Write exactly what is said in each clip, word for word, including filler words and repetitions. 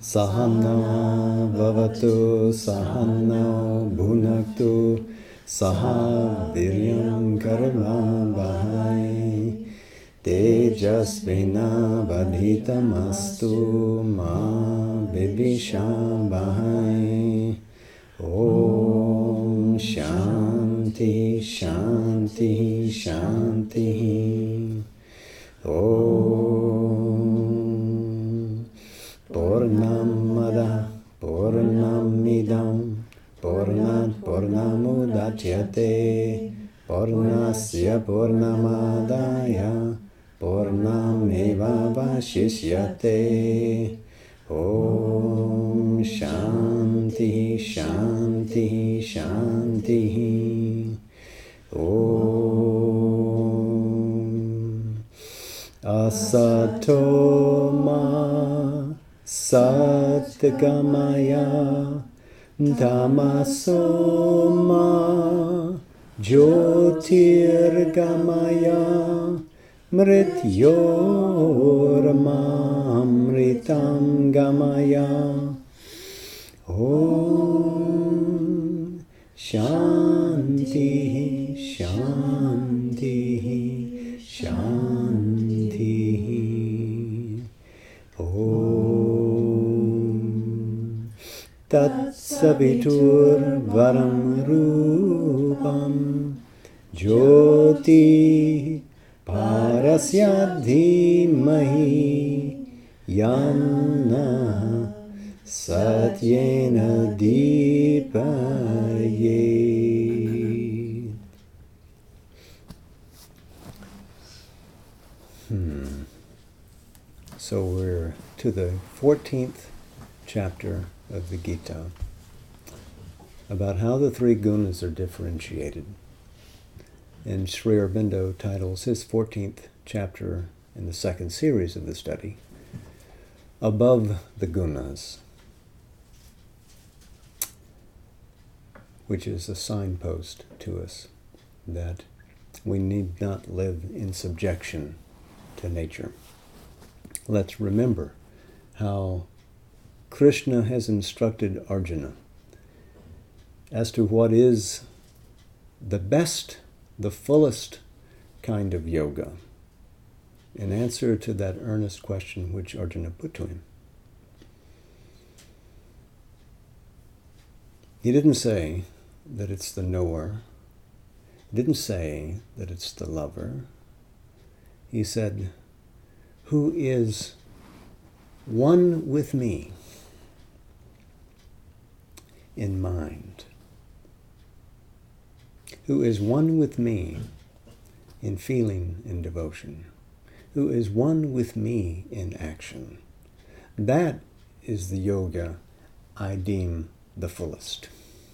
Sahana bhavatu sahana bhunaktu saha viryam karma bahai tejasvina vadhitamastu ma vibhisham bahai. Om Shanti Shanti Shanti. Om Purnamada Purnamidam Purnat Purnamudachyate Purnasya Purnamadaya Purnameva Vashishyate. Om Shanti Shanti Shanti. Om Asato Ma Satgamaya Tamaso Ma Jyotirgamaya Mrityormamritam gamaya. Om Shanti Shanti Shanti. Om Tat Savitur Varam Rupam Jyoti Parasya Dhimahi Yanna Satyena Deepaye. Hmm. So we're to the fourteenth chapter of the Gita, about how the three gunas are differentiated. And Sri Aurobindo titles his fourteenth chapter in the second series of the study, Above the Gunas, which is a signpost to us that we need not live in subjection to nature. Let's remember how Krishna has instructed Arjuna as to what is the best, the fullest kind of yoga, in answer to that earnest question which Arjuna put to him. He didn't say that it's the knower. He didn't say that it's the lover. He said, who is one with me in mind, who is one with me in feeling and devotion, who is one with me in action. That is the yoga I deem the fullest.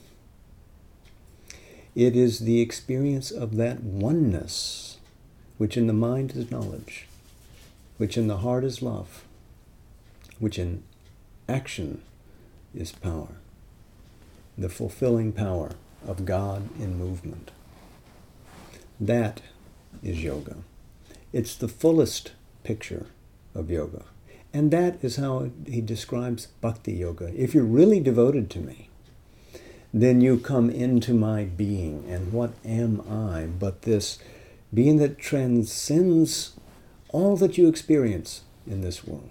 It is the experience of that oneness, which in the mind is knowledge, which in the heart is love, which in action is power, the fulfilling power of God in movement. That is yoga. It's the fullest picture of yoga. And that is how he describes bhakti yoga. If you're really devoted to me, then you come into my being. And what am I but this being that transcends all that you experience in this world?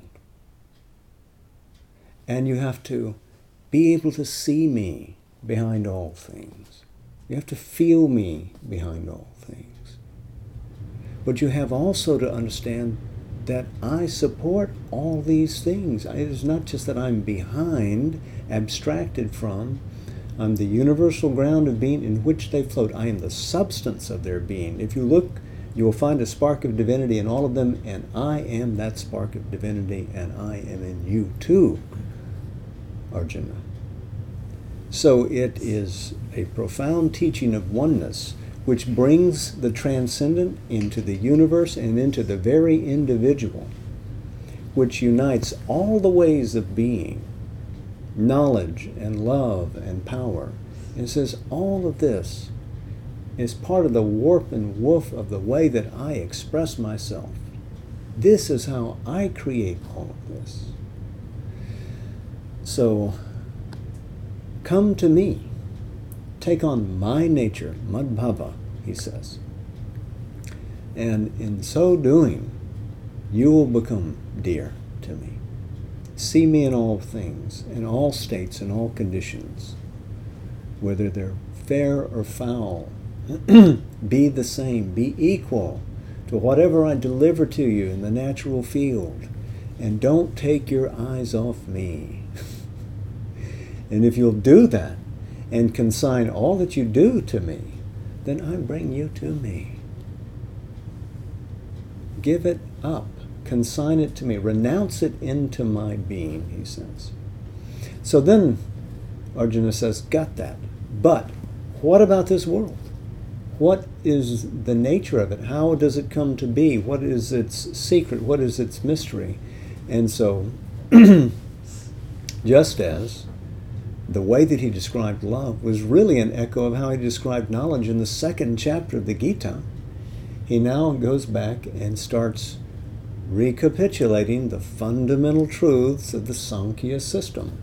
And you have to be able to see me behind all things. You have to feel me behind all things. But you have also to understand that I support all these things. It is not just that I'm behind, abstracted from. I'm the universal ground of being in which they float. I am the substance of their being. If you look, you will find a spark of divinity in all of them, and I am that spark of divinity, and I am in you too, Arjuna. So it is a profound teaching of oneness, which brings the transcendent into the universe and into the very individual, which unites all the ways of being, knowledge and love and power. And it says all of this is part of the warp and woof of the way that I express myself. This is how I create all of this. So, come to me. Take on my nature, madbhava, he says. And in so doing, you will become dear to me. See me in all things, in all states, in all conditions, whether they're fair or foul. Be the same, be equal to whatever I deliver to you in the natural field. And don't take your eyes off me. And if you'll do that and consign all that you do to me, then I bring you to me. Give it up. Consign it to me. Renounce it into my being, he says. So then Arjuna says, got that. But what about this world? What is the nature of it? How does it come to be? What is its secret? What is its mystery? And so, just as the way that he described love was really an echo of how he described knowledge in the second chapter of the Gita, he now goes back and starts recapitulating the fundamental truths of the Sankhya system,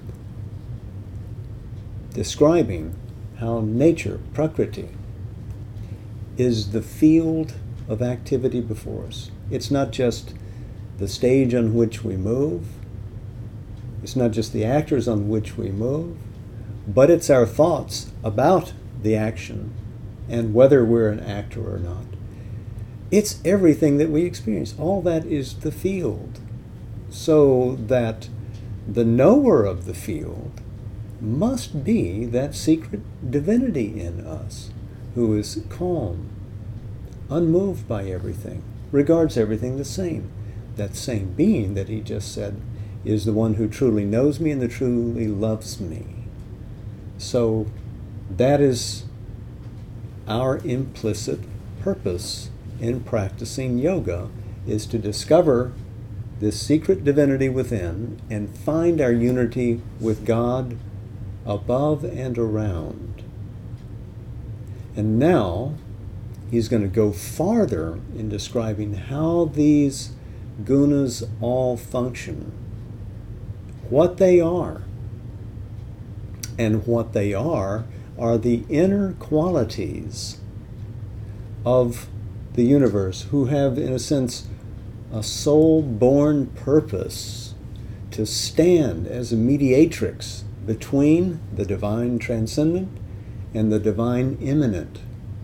describing how nature, prakriti, is the field of activity before us. It's not just the stage on which we move, it's not just the actors on which we move, but it's our thoughts about the action and whether we're an actor or not. It's everything that we experience. All that is the field. So that the knower of the field must be that secret divinity in us who is calm, unmoved by everything, regards everything the same. That same being that he just said is the one who truly knows me and that truly loves me. So that is our implicit purpose in practicing yoga, is to discover this secret divinity within and find our unity with God above and around. And now he's going to go farther in describing how these gunas all function, what they are. And what they are are the inner qualities of the universe, who have, in a sense, a soul-born purpose to stand as a mediatrix between the divine transcendent and the divine immanent,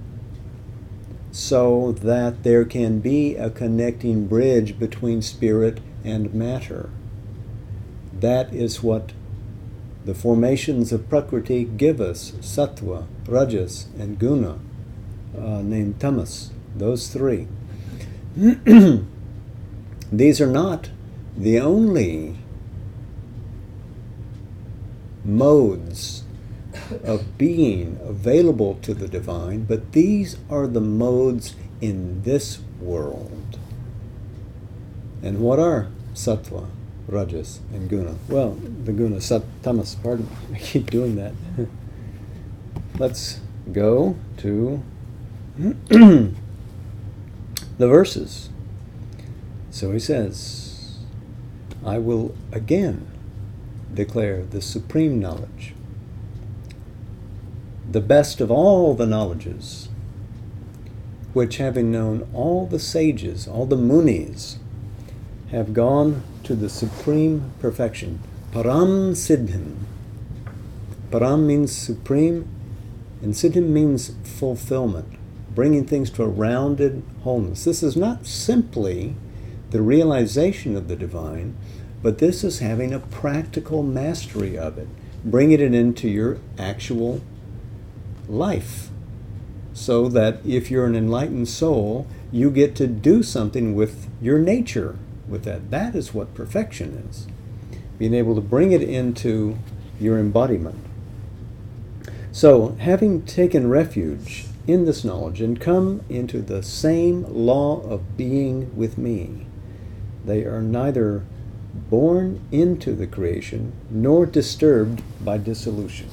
so that there can be a connecting bridge between spirit and matter. That is what the formations of Prakriti give us, Sattva, Rajas, and Guna, uh, named Tamas. Those three. These are not the only modes of being available to the divine, but these are the modes in this world. And what are Sattva, Rajas, and Guna? Well, the Guna, Sat, Tamas, pardon me, I keep doing that. Let's go to the verses. So he says, I will again declare the supreme knowledge, the best of all the knowledges, which having known all the sages, all the munis, have gone to the supreme perfection. Param Siddhim. Param means supreme, and Siddhim means fulfillment, bringing things to a rounded wholeness. This is not simply the realization of the divine, but this is having a practical mastery of it, bringing it into your actual life, so that if you're an enlightened soul, you get to do something with your nature with that. That is what perfection is, being able to bring it into your embodiment. So, having taken refuge in this knowledge and come into the same law of being with me, they are neither born into the creation nor disturbed by dissolution.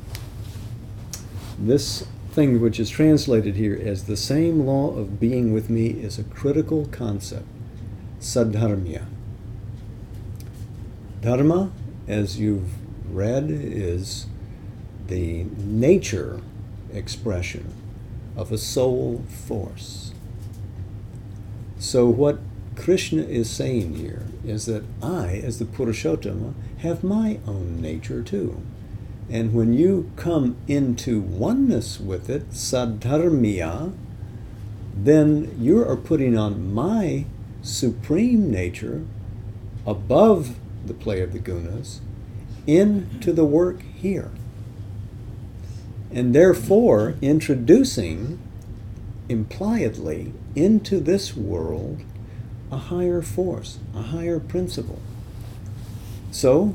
This thing which is translated here as the same law of being with me is a critical concept, sadharmya. Dharma as you've read, is the nature expression of a soul force. So what Krishna is saying here is that I, as the Purushottama, have my own nature too. And when you come into oneness with it, sadharmiya, then you are putting on my supreme nature above the play of the gunas into the work here. And therefore introducing impliedly into this world a higher force, a higher principle. So,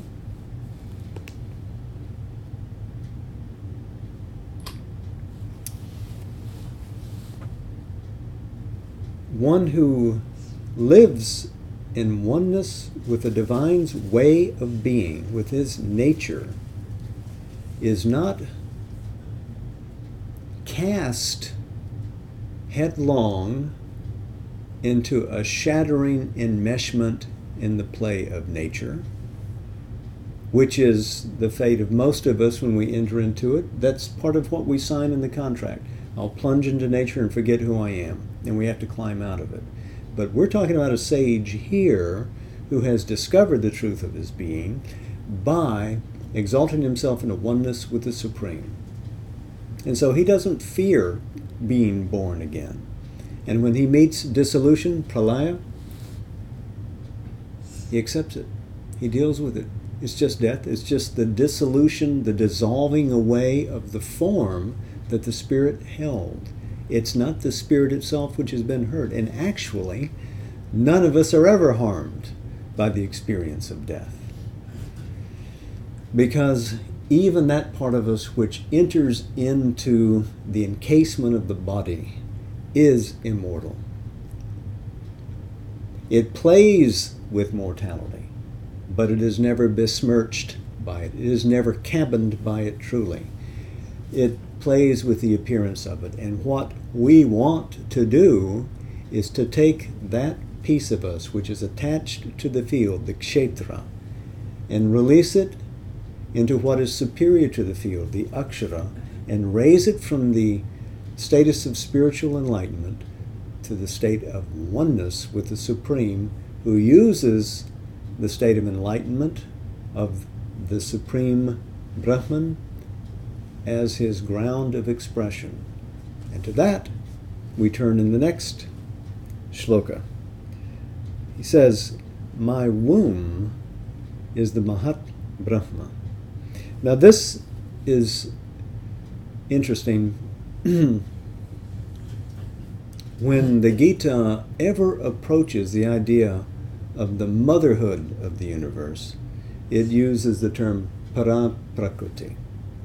one who lives in oneness with the divine's way of being, with his nature, is not cast headlong into a shattering enmeshment in the play of nature, which is the fate of most of us when we enter into it. That's part of what we sign in the contract. I'll plunge into nature and forget who I am, and we have to climb out of it. But we're talking about a sage here who has discovered the truth of his being by exalting himself into oneness with the Supreme. And so he doesn't fear being born again. And when he meets dissolution, pralaya, he accepts it. He deals with it. It's just death. It's just the dissolution, the dissolving away of the form that the spirit held. It's not the spirit itself which has been hurt. And actually, none of us are ever harmed by the experience of death. Because even that part of us which enters into the encasement of the body is immortal. It plays with mortality, but it is never besmirched by it. It is never cabined by it truly. It plays with the appearance of it. And what we want to do is to take that piece of us which is attached to the field, the kshetra, and release it into what is superior to the field, the akshara, and raise it from the status of spiritual enlightenment to the state of oneness with the Supreme, who uses the state of enlightenment of the Supreme Brahman as his ground of expression. And to that we turn in the next shloka. He says, my womb is the Mahat Brahma. Now this is interesting. When the Gita ever approaches the idea of the motherhood of the universe, it uses the term Paraprakriti.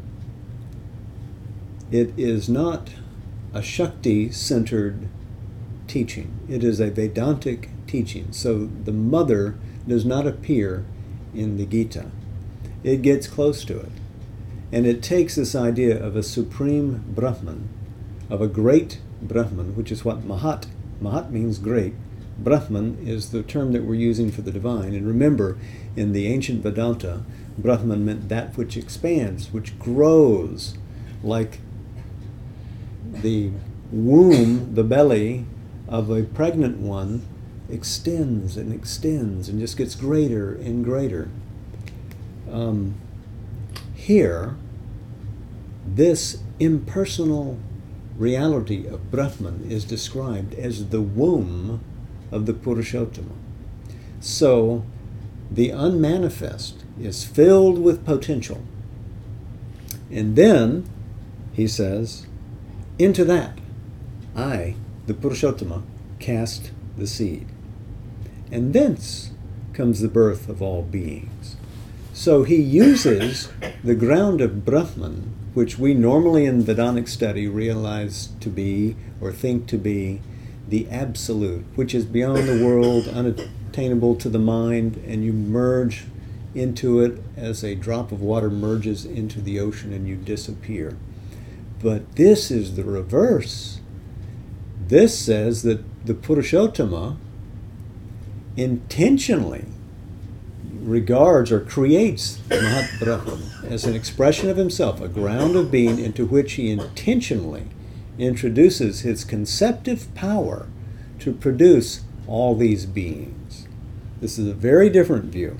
It is not a Shakti-centered teaching. It is a Vedantic teaching. So the mother does not appear in the Gita. It gets close to it. And it takes this idea of a supreme Brahman, of a great Brahman, which is what Mahat, Mahat means great. Brahman is the term that we're using for the divine. And remember, in the ancient Vedanta, Brahman meant that which expands, which grows, like the womb, the belly of a pregnant one extends and extends and just gets greater and greater. Um, here, this impersonal reality of Brahman is described as the womb of the Purushottama. So, the unmanifest is filled with potential. And then, he says, into that, I, the Purushottama, cast the seed. And thence comes the birth of all beings. So he uses the ground of Brahman, which we normally in Vedanic study realize to be, or think to be, the absolute, which is beyond the world, unattainable to the mind, and you merge into it as a drop of water merges into the ocean and you disappear. But this is the reverse. This says that the Purushottama intentionally regards or creates Mahat Brahman as an expression of himself, a ground of being into which he intentionally introduces his conceptive power to produce all these beings. This is a very different view.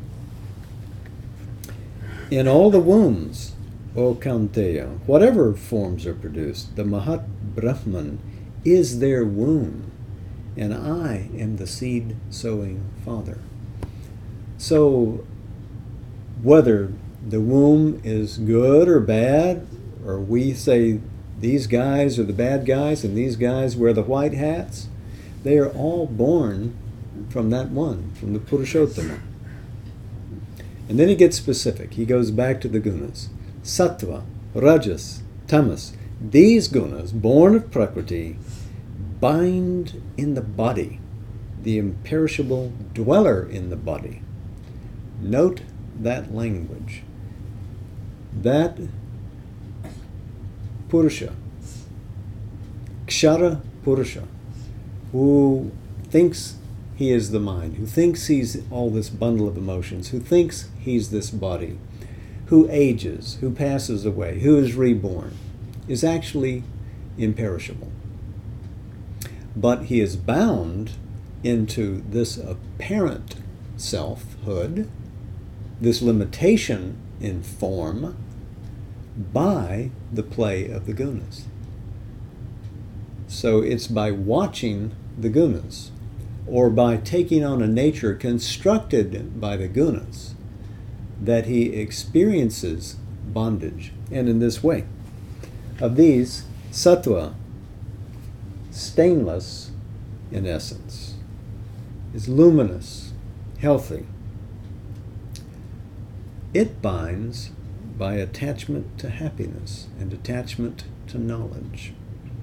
In all the wombs, O Kaunteya, whatever forms are produced, the Mahat Brahman is their womb, and I am the seed-sowing Father. So, whether the womb is good or bad, or we say these guys are the bad guys and these guys wear the white hats, they are all born from that one, from the Purushottama. And then he gets specific. He goes back to the gunas. Sattva, Rajas, Tamas. These gunas, born of Prakriti, bind in the body, the imperishable dweller in the body. Note that language. That Purusha, Kshara Purusha, who thinks he is the mind, who thinks he's all this bundle of emotions, who thinks he's this body, who ages, who passes away, who is reborn, is actually imperishable. But he is bound into this apparent selfhood, this limitation in form, by the play of the gunas. So it's by watching the gunas, or by taking on a nature constructed by the gunas, that he experiences bondage. And in this way, of these, sattva, stainless in essence, is luminous, healthy. It binds by attachment to happiness and attachment to knowledge.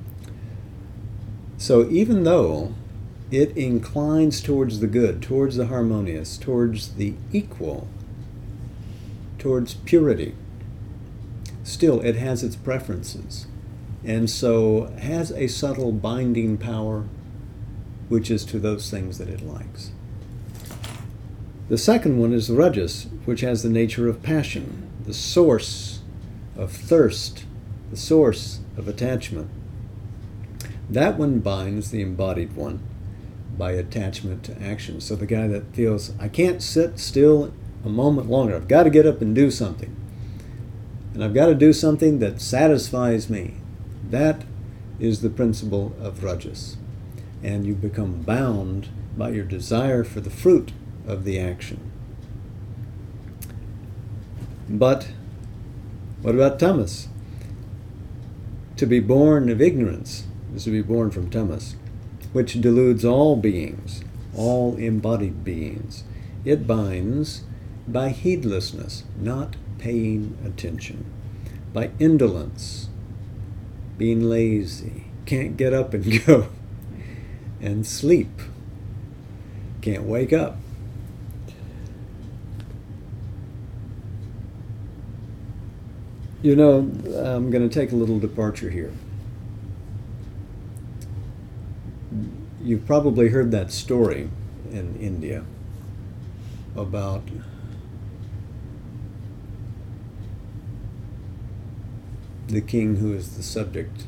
So even though it inclines towards the good, towards the harmonious, towards the equal, towards purity, still it has its preferences, and so has a subtle binding power which is to those things that it likes. The second one is Rajas, which has the nature of passion, the source of thirst, the source of attachment. That one binds the embodied one by attachment to action. So the guy that feels, I can't sit still a moment longer, I've got to get up and do something. And I've got to do something that satisfies me. That is the principle of Rajas. And you become bound by your desire for the fruit of the action. But what about tamas? To be born of ignorance is to be born from tamas, which deludes all beings, all embodied beings. It binds by heedlessness, not paying attention, by indolence, being lazy, can't get up and go, and sleep, can't wake up. You know, I'm going to take a little departure here. You've probably heard that story in India about the king who is the subject,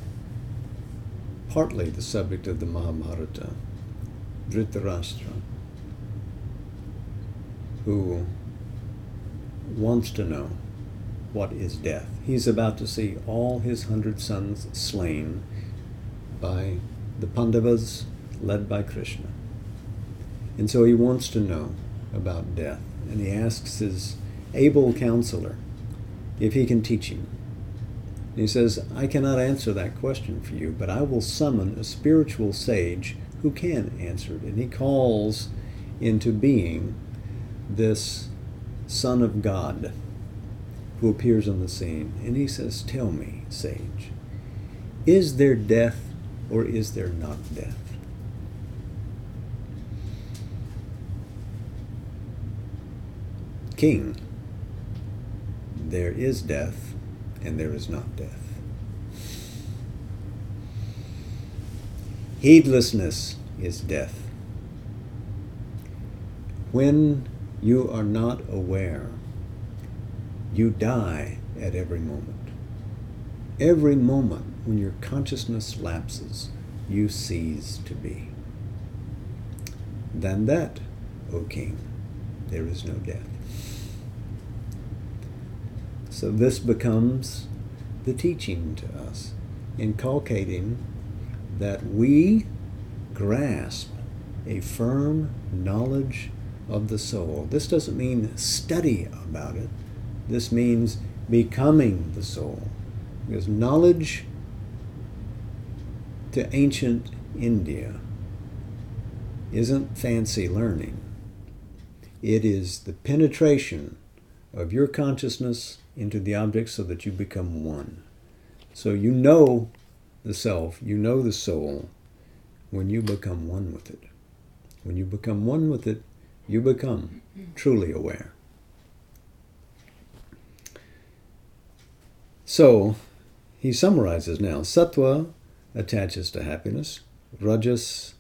partly the subject of the Mahabharata, Dhritarashtra, who wants to know what is death. He's about to see all his hundred sons slain by the Pandavas led by Krishna. And so he wants to know about death. And he asks his able counselor if he can teach him. And he says, I cannot answer that question for you, but I will summon a spiritual sage who can answer it. And he calls into being this Son of God who appears on the scene. And he says, tell me, sage, is there death or is there not death? King, there is death and there is not death. Heedlessness is death. When You are not aware. You die at every moment. Every moment when your consciousness lapses, you cease to be. Than that, O king, there is no death. So this becomes the teaching to us, inculcating that we grasp a firm knowledge of the soul. This doesn't mean study about it. This means becoming the soul. Because knowledge to ancient India isn't fancy learning. It is the penetration of your consciousness into the object so that you become one. So you know the self, you know the soul, when you become one with it. When you become one with it, you become truly aware. So, he summarizes now. Sattva attaches to happiness, rajas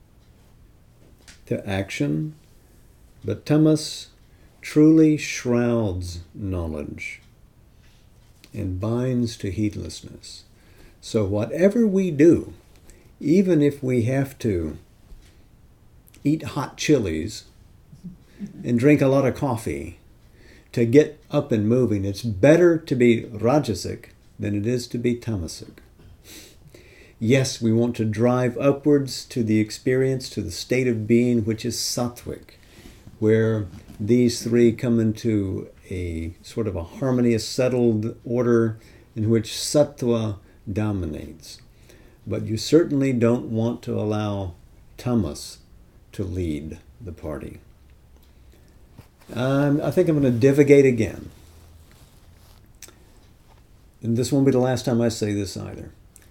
to action, but tamas truly shrouds knowledge and binds to heedlessness. So whatever we do, even if we have to eat hot chilies and drink a lot of coffee to get up and moving, it's better to be rajasic than it is to be tamasic. Yes, we want to drive upwards to the experience, to the state of being which is sattvic, where these three come into a sort of a harmonious, settled order in which sattva dominates. But you certainly don't want to allow tamas to lead the party. Um, I think I'm going to divagate again. And this won't be the last time I say this either.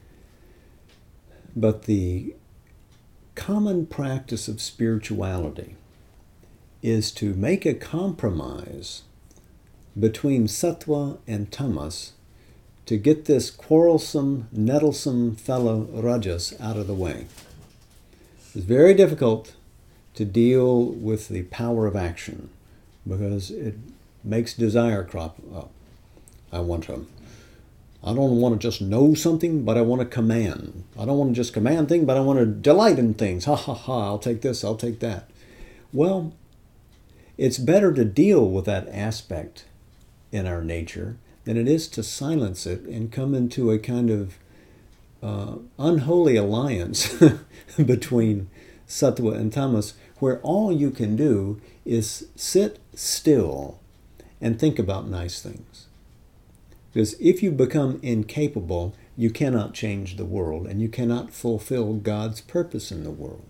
But the common practice of spirituality is to make a compromise between sattva and tamas to get this quarrelsome, nettlesome fellow rajas out of the way. It's very difficult to deal with the power of action because it makes desire crop up. I want to, I don't want to just know something, but I want to command. I don't want to just command things, but I want to delight in things. Ha ha ha, I'll take this, I'll take that. Well, it's better to deal with that aspect in our nature than it is to silence it and come into a kind of uh, unholy alliance between sattva and tamas, where all you can do is sit still and think about nice things. Because if you become incapable, you cannot change the world, and you cannot fulfill God's purpose in the world.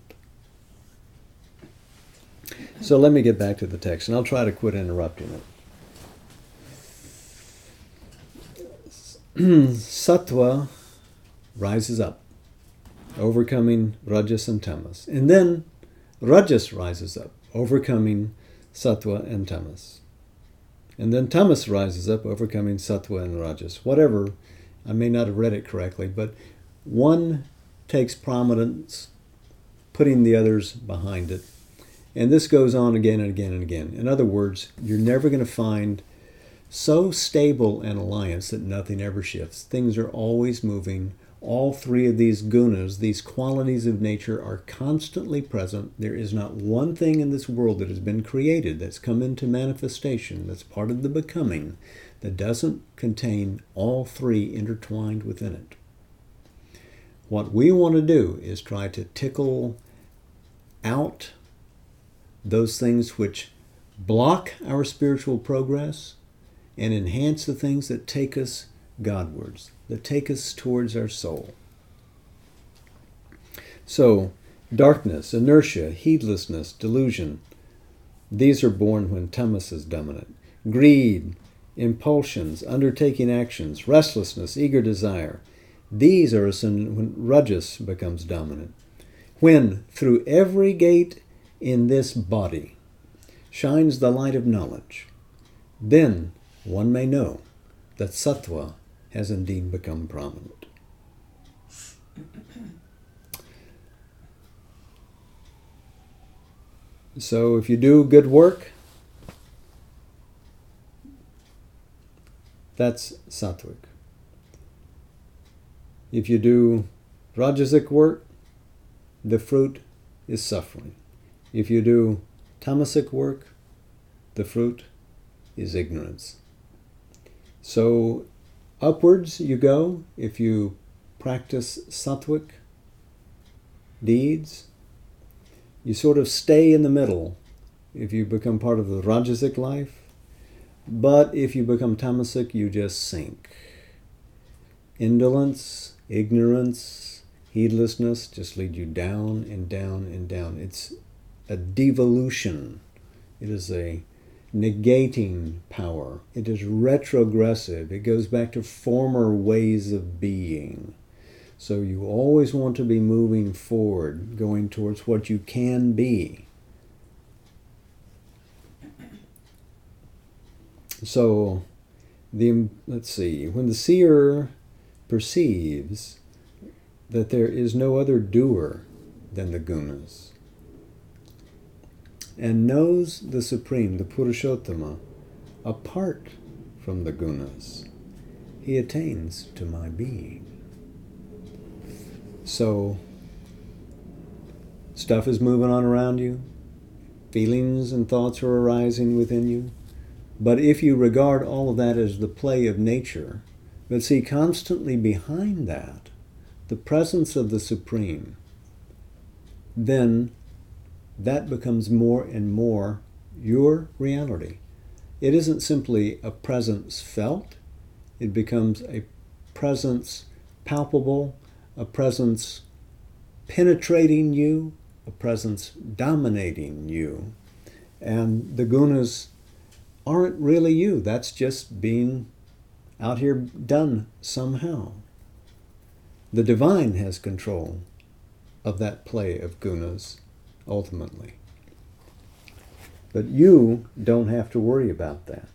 So let me get back to the text, and I'll try to quit interrupting it. Sattva rises up, overcoming rajas and tamas. And then rajas rises up, overcoming sattva and tamas. And then tamas rises up, overcoming sattva and rajas. Whatever, I may not have read it correctly, but one takes prominence, putting the others behind it. And this goes on again and again and again. In other words, you're never going to find so stable an alliance that nothing ever shifts. Things are always moving. All three of these gunas, these qualities of nature, are constantly present. There is not one thing in this world that has been created, that's come into manifestation, that's part of the becoming, that doesn't contain all three intertwined within it. What we want to do is try to tickle out those things which block our spiritual progress and enhance the things that take us Godwards, that take us towards our soul. So, darkness, inertia, heedlessness, delusion, these are born when tamas is dominant. Greed, impulsions, undertaking actions, restlessness, eager desire, these are ascendant when rajas becomes dominant. When, through every gate in this body, shines the light of knowledge, then one may know that sattva has indeed become prominent. So if you do good work, that's sattvic. If you do rajasic work, the fruit is suffering. If you do tamasic work, the fruit is ignorance. So upwards you go if you practice sattvic deeds. You sort of stay in the middle if you become part of the rajasic life. But if you become tamasic, you just sink. Indolence, ignorance, heedlessness just lead you down and down and down. It's a devolution. It is a negating power. It is retrogressive. It goes back to former ways of being. So you always want to be moving forward, going towards what you can be. So, the let's see, when the seer perceives that there is no other doer than the gunas, and knows the Supreme, the Purushottama, apart from the gunas, he attains to my being. So, stuff is moving on around you, feelings and thoughts are arising within you, but if you regard all of that as the play of nature, but see constantly behind that the presence of the Supreme, then that becomes more and more your reality. It isn't simply a presence felt, it becomes a presence palpable, a presence penetrating you, a presence dominating you. And the gunas aren't really you. That's just being out here done somehow. The divine has control of that play of gunas ultimately. But you don't have to worry about that.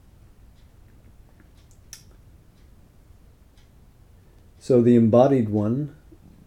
So the embodied one,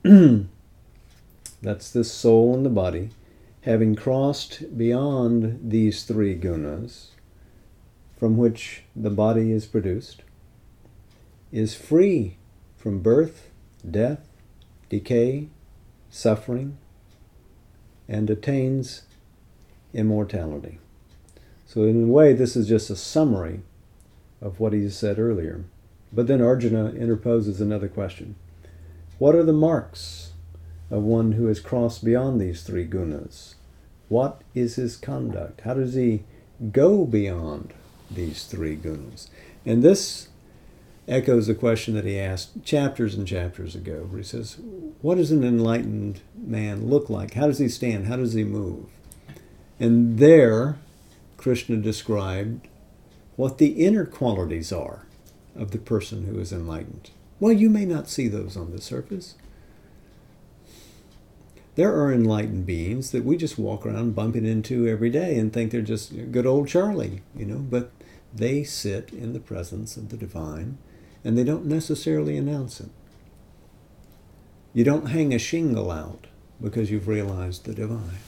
that's this soul in the body, having crossed beyond these three gunas from which the body is produced, is free from birth, death, decay, suffering, and attains immortality. So in a way, this is just a summary of what he said earlier. But then Arjuna interposes another question. What are the marks of one who has crossed beyond these three gunas? What is his conduct? How does he go beyond these three gunas? And this echoes the question that he asked chapters and chapters ago, where he says, what does an enlightened man look like? How does he stand? How does he move? And there, Krishna described what the inner qualities are of the person who is enlightened. Well, you may not see those on the surface. There are enlightened beings that we just walk around bumping into every day and think they're just good old Charlie, you know, but they sit in the presence of the divine and they don't necessarily announce it. You don't hang a shingle out because you've realized the divine.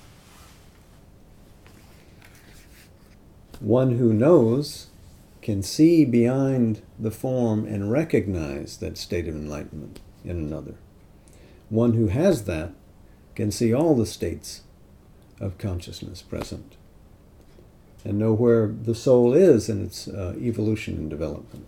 One who knows can see behind the form and recognize that state of enlightenment in another. One who has that can see all the states of consciousness present and know where the soul is in its uh, evolution and development.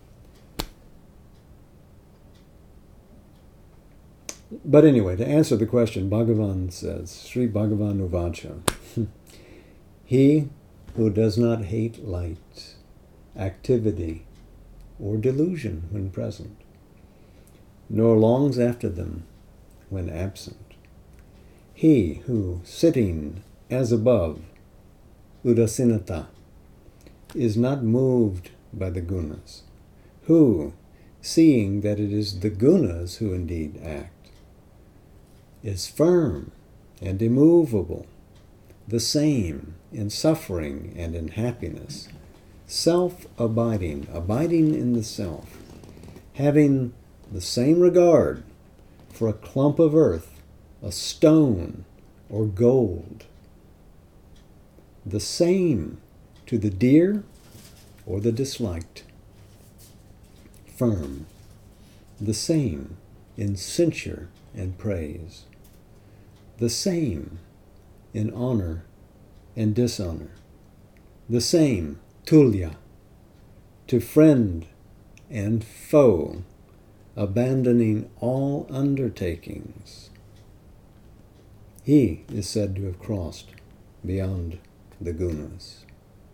But anyway, to answer the question, Bhagavan says, Sri Bhagavan Uvacha, he who does not hate light, activity, or delusion when present, nor longs after them when absent, he who, sitting as above, udasinata, is not moved by the gunas, who, seeing that it is the gunas who indeed act, is firm and immovable, the same in suffering and in happiness, self-abiding, abiding in the self, having the same regard for a clump of earth, a stone, or gold, the same to the dear or the disliked, firm, the same in censure and praise, the same in honor and dishonor, the same, tulya, to friend and foe, abandoning all undertakings. He is said to have crossed beyond the gunas.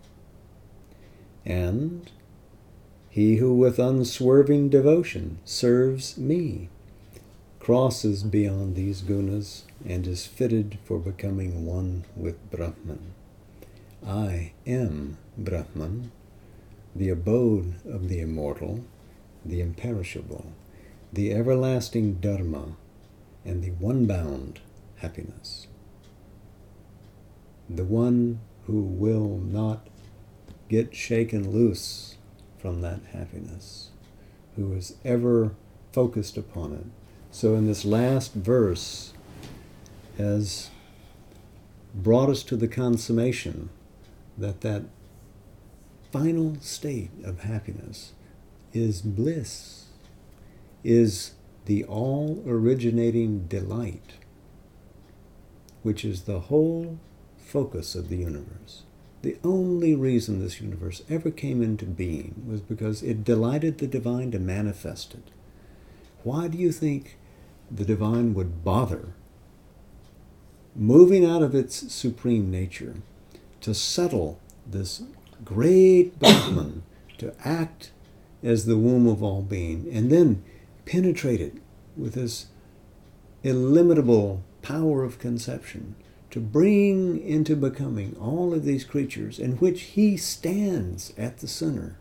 And he who with unswerving devotion serves me crosses beyond these gunas and is fitted for becoming one with Brahman. I am Brahman, the abode of the immortal, the imperishable, the everlasting Dharma, and the one-bound happiness. The one who will not get shaken loose from that happiness, who is ever focused upon it. So in this last verse has brought us to the consummation that that final state of happiness is bliss, is the all-originating delight, which is the whole focus of the universe. The only reason this universe ever came into being was because it delighted the divine to manifest it. Why do you think the divine would bother moving out of its supreme nature to settle this great Brahman to act as the womb of all being and then penetrate it with this illimitable power of conception to bring into becoming all of these creatures in which he stands at the center?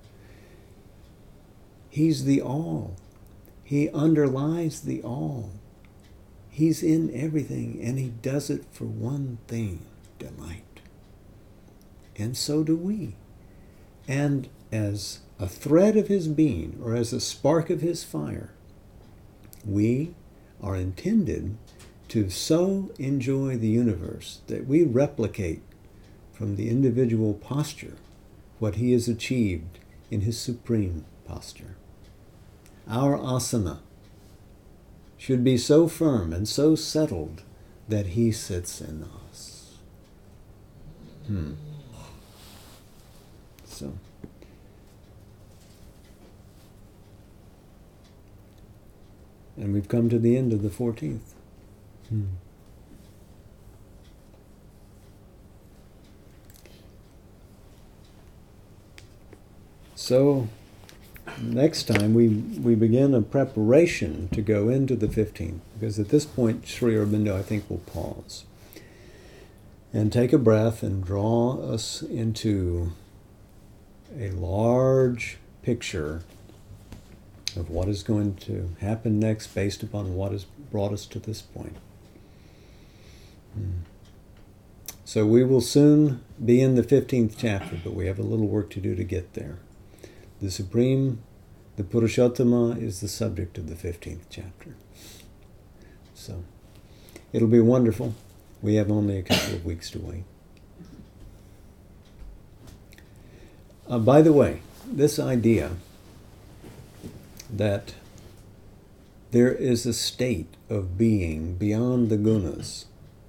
He's the all. He underlies the all. He's in everything, and he does it for one thing, delight. And so do we. And as a thread of his being, or as a spark of his fire, we are intended to so enjoy the universe that we replicate from the individual posture what he has achieved in his supreme posture. Our asana should be so firm and so settled that he sits in us. Hmm. So, and we've come to the end of the fourteenth. Hmm. So, next time we, we begin a preparation to go into the fifteenth, because at this point Sri Aurobindo, I think, will pause and take a breath and draw us into a large picture of what is going to happen next based upon what has brought us to this point. Hmm. So we will soon be in the fifteenth chapter, but we have a little work to do to get there. The Supreme, the Purushottama, is the subject of the fifteenth chapter. So it'll be wonderful. We have only a couple of weeks to wait. Uh, by the way, this idea that there is a state of being beyond the gunas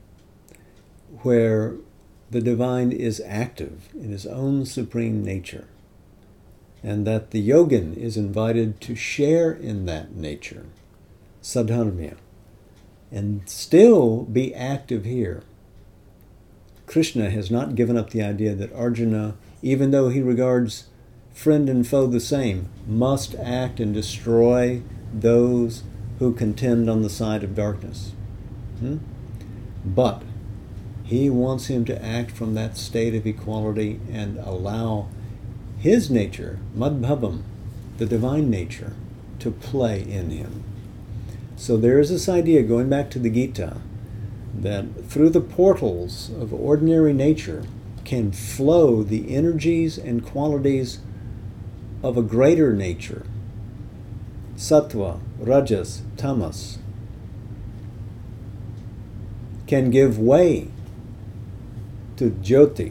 where the divine is active in his own supreme nature, and that the yogin is invited to share in that nature, sadharmya, and still be active here. Krishna has not given up the idea that Arjuna, even though he regards friend and foe the same, must act and destroy those who contend on the side of darkness. Hmm? But he wants him to act from that state of equality and allow his nature, madbhavam, the divine nature, to play in him. So there is this idea, going back to the Gita, that through the portals of ordinary nature can flow the energies and qualities of a greater nature, sattva, rajas, tamas, can give way to jyoti.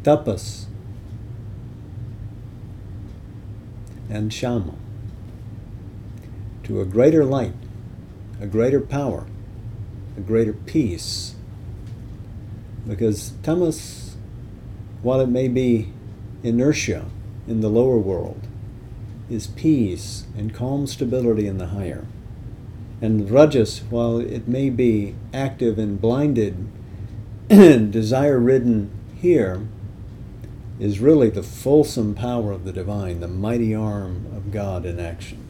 tapas, and shama, to a greater light, a greater power, a greater peace. Because tamas, while it may be inertia in the lower world, is peace and calm stability in the higher. And rajas, while it may be active and blinded and desire-ridden here, is really the fulsome power of the divine, the mighty arm of God in action.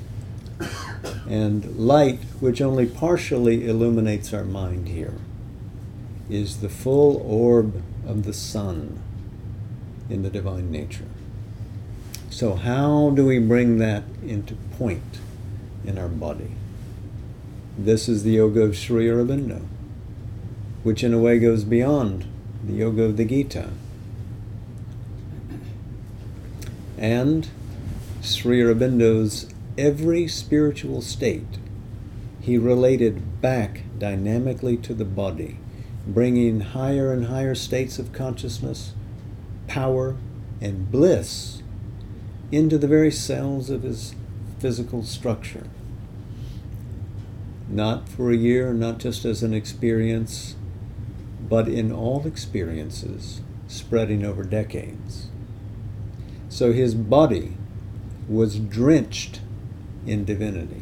And light, which only partially illuminates our mind here, is the full orb of the sun in the divine nature. So how do we bring that into point in our body? This is the yoga of Sri Aurobindo, which in a way goes beyond the yoga of the Gita. And Sri Aurobindo's every spiritual state, he related back dynamically to the body, bringing higher and higher states of consciousness, power, and bliss into the very cells of his physical structure. Not for a year, not just as an experience, but in all experiences spreading over decades. So his body was drenched in divinity.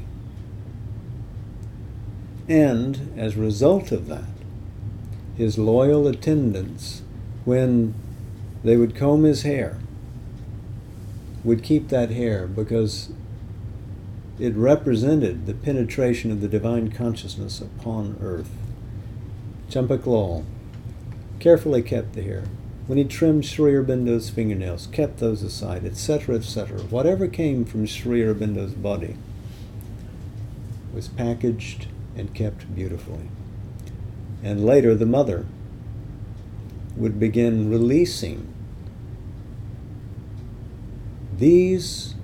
And as a result of that, his loyal attendants, when they would comb his hair, would keep that hair because it represented the penetration of the divine consciousness upon earth. Champak Lal carefully kept the hair. When he trimmed Sri Aurobindo's fingernails, kept those aside, et cetera, et cetera. Whatever came from Sri Aurobindo's body was packaged and kept beautifully. And later, the mother would begin releasing these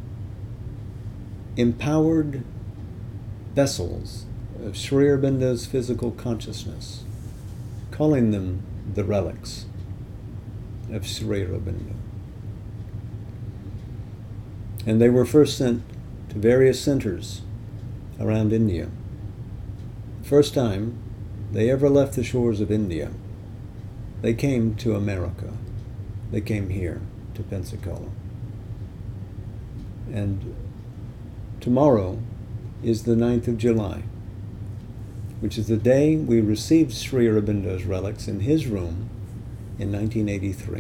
empowered vessels of Sri Aurobindo's physical consciousness, calling them the relics of Sri Aurobindo. And they were first sent to various centers around India. First time they ever left the shores of India, they came to America. They came here to Pensacola. And tomorrow is the ninth of July, which is the day we received Sri Aurobindo's relics in his room in nineteen eighty-three.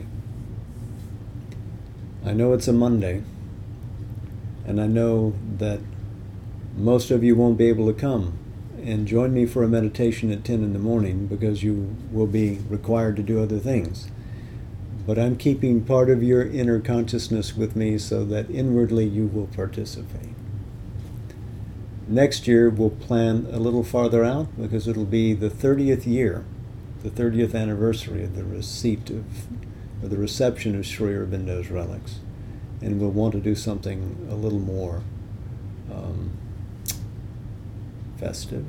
I know it's a Monday, and I know that most of you won't be able to come and join me for a meditation at ten in the morning because you will be required to do other things. But I'm keeping part of your inner consciousness with me so that inwardly you will participate. Next year we'll plan a little farther out because it'll be the thirtieth year, the thirtieth anniversary of the receipt of, or the reception of Sri Aurobindo's relics. And we'll want to do something a little more um, festive.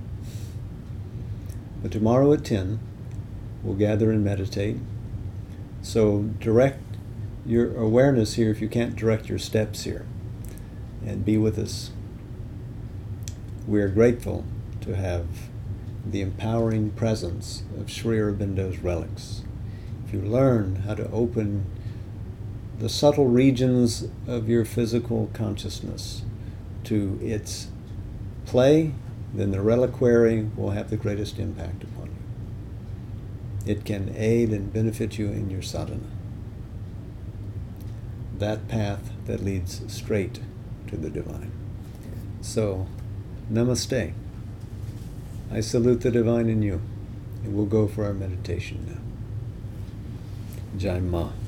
But tomorrow at ten, we'll gather and meditate. So direct your awareness here if you can't direct your steps here, and be with us. We are grateful to have the empowering presence of Sri Aurobindo's relics. If you learn how to open the subtle regions of your physical consciousness to its play, then the reliquary will have the greatest impact upon you. It can aid and benefit you in your sadhana. That path that leads straight to the divine. So, namaste. I salute the divine in you, and we'll go for our meditation now. Jai Ma.